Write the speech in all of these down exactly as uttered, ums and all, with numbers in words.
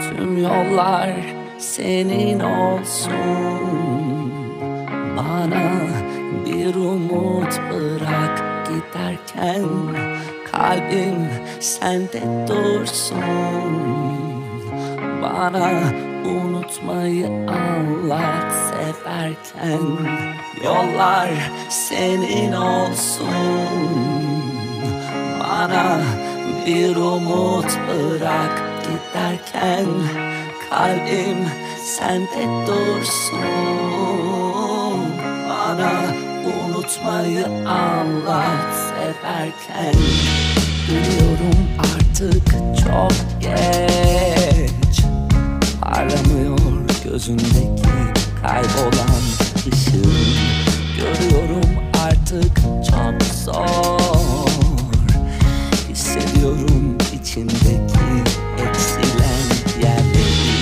Tüm yollar senin olsun. Bana bir umut bırak giderken, kalbim sende dursun. Bana unutmayı anlat severken, yollar senin olsun. Bana bir umut bırak giderken, kalbim sende dursun. Bana unutmayı anlat severken. Biliyorum artık çok geç, parlamıyor gözündeki kaybolan ışığın. Görüyorum artık çok zor, hissediyorum içindeki eksilen yerleri.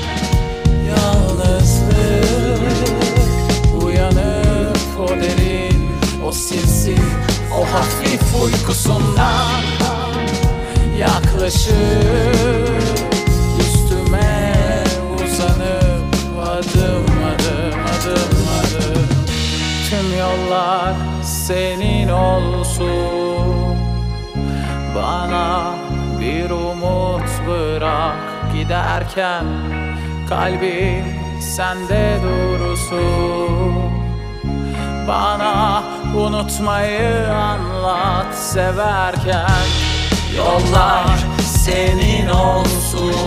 Yalnızlık, uyanıp o derin, o sinsi, o hafif uykusundan yaklaşıp üstüme uzanıp adım adım adım adım. Tüm yollar senin olsun. Bana bir umut bırak giderken, kalbim sende dursun. Bana unutmayı anlat severken, Yollar senin olsun.